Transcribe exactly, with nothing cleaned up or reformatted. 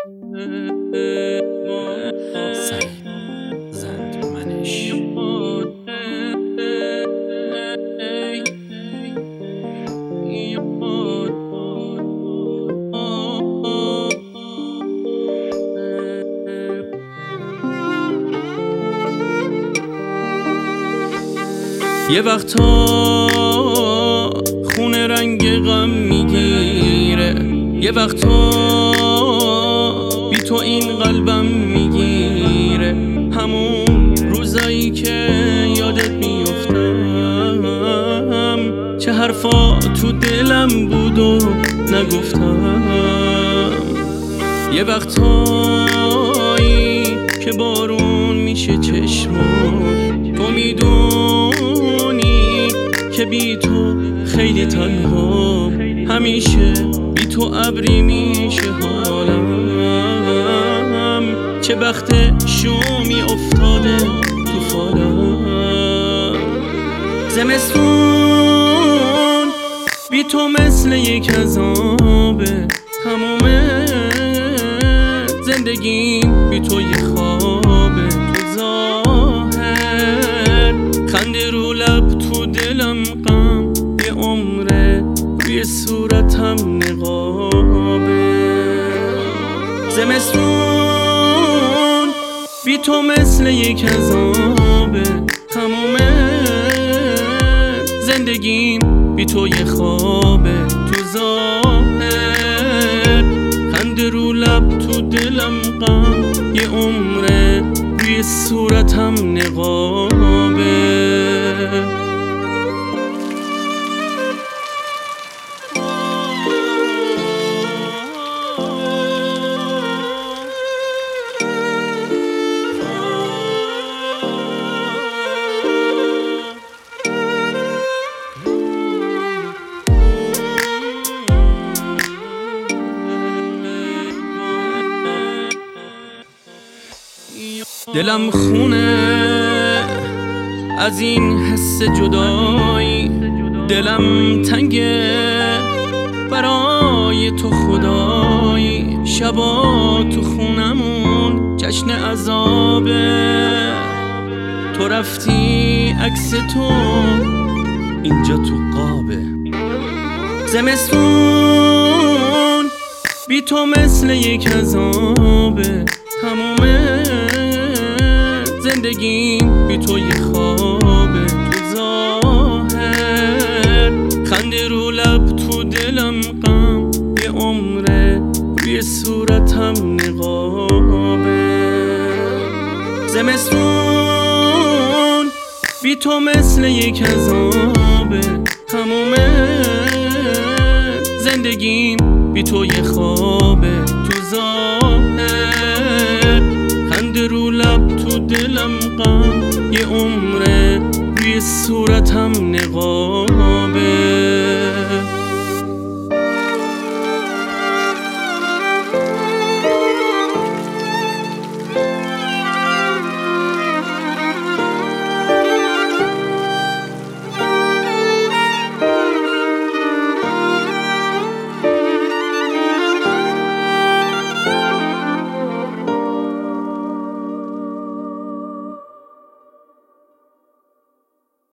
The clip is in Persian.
سعید زندمنش. یه وقتا خونه رنگ غم میگیره، یه وقتا بی تو این قلبم میگیره، همون روزایی که یادت میفتم، چه حرفا تو دلم بود و نگفتم. یه وقتایی که بارون میشه چشمات، تو میدونی که بی تو خیلی تنها، همیشه بی تو ابری میشه حالم، چه بخت شومی افتاده تو فالم. زمستون بی تو مثل یک عذابه، تمومه زندگیم بی تو یه خوابه. تو ظاهر خنده رو لب، تو دلم غم، یه عمره روی صورتم نقابه. زمستون بی تو مثل یک عذابه، تمومه زندگیم بی تو یه خوابه. تو ظاهر خنده رو لب، تو دلم غم، یه عمره روی صورتم نقابه. دلم خونه از این حس جدایی، دلم تنگه برای تو خدایی، شبا تو خونمون جشن عذابه. تو رفتی عکس تو اینجا تو قابه. زمستون بی تو مثل یک عذابه، تمومه زندگیم بی تو یه خوابه. تو ظاهر خنده رو لب، تو دلم غم، یه عمره روی صورتم نقابه. زمستون بی تو مثل یک عذابه، تمومه زندگیم بی تو یه خوابه. تو ظاهر خنده رو لب، تو دلم غم، یه عمره روی صورتم نقابه.